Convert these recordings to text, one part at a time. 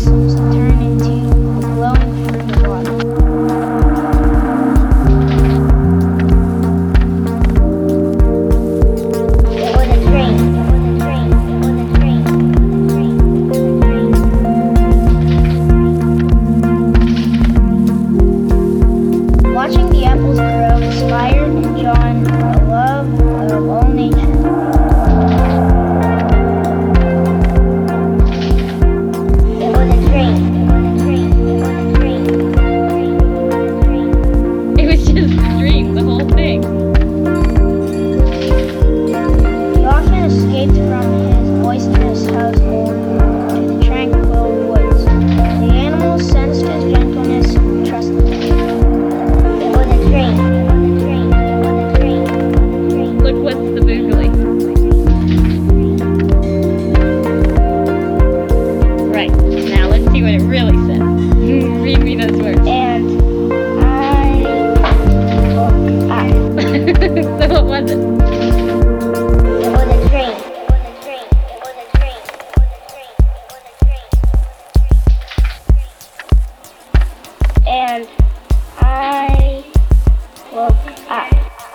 blossoms turn into a glowing fruit of water. It was a dream. It was a dream. It was a dream. It was a dream. Watching the apples grow inspired John a love of all nature. It was a dream. It was a dream. It was a dream. It was a dream. It was just a dream, the whole thing. He often escaped from his boisterous household to the tranquil woods. The animals sensed his gentleness and trusted him. It was a dream. It was a dream. It was a dream. Dream. Look what's the boogly. Right, now let's see what it really says. Read me those words. And I woke up. So what was it? It was a dream. It was a dream. It was a dream. It was a dream. It was a dream. And I woke up.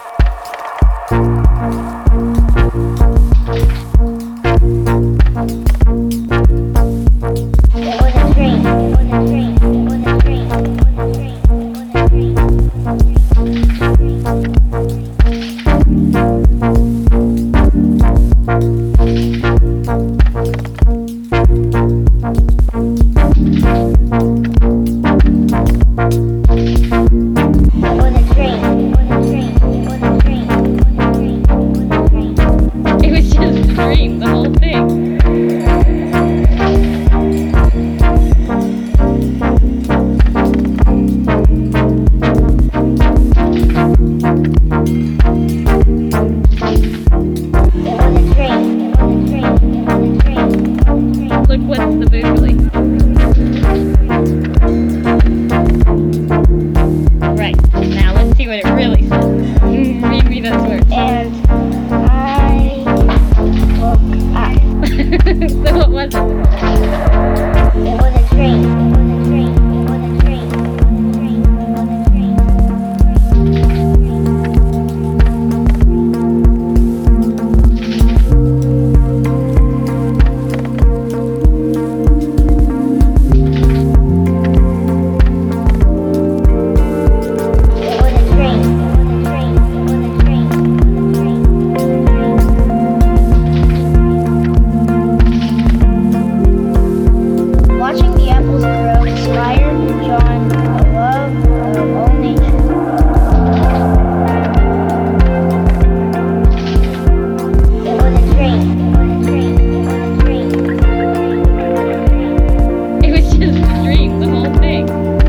It was a dream. It was a dream. It was a dream. It was a dream. It was a dream. It was a dream. It was a dream. It was a dream. It was a dream. It was a dream. It was just a dream, the whole thing. It was a dream. It was a dream. It was a dream. It was a dream. Look what's the boogly. Right, now let's see what it really says. Read me those words. And I woke up. So what was it? It was a dream. It was a dream. It was a dream. It was a dream. It was a dream. It was a dream. It was a dream. It was a dream. Watching the apples grow inspired John a love of all nature. It was a dream. It was a dream. It was a dream. It was just a dream, the whole thing.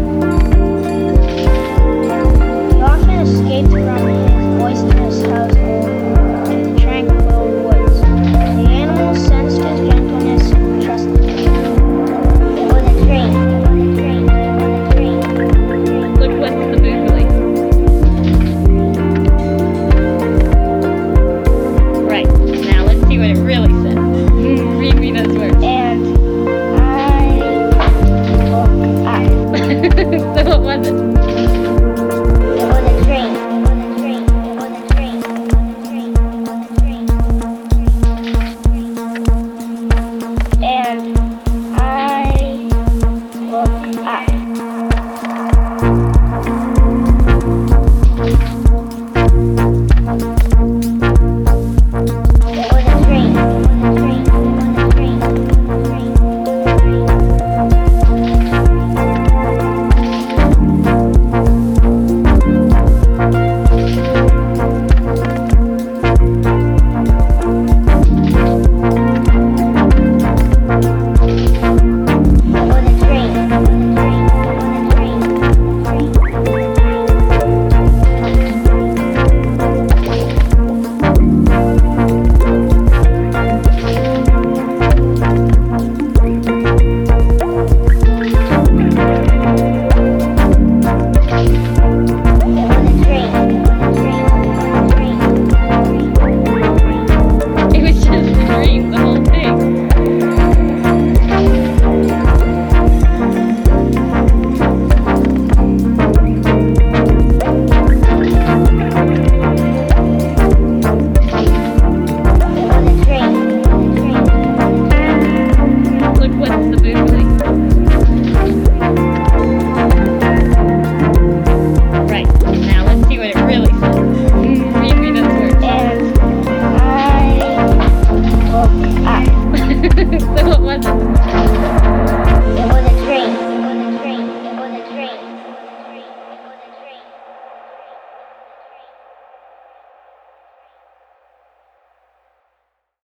He often escaped from his boisterous household to the tranquil woods. The animals sensed his gentleness and trusted him. It was a dream. It was a dream. It was a dream. Look what's the boogly. Right, now let's see what it really says. Read me those words. And I woke up. So what was it?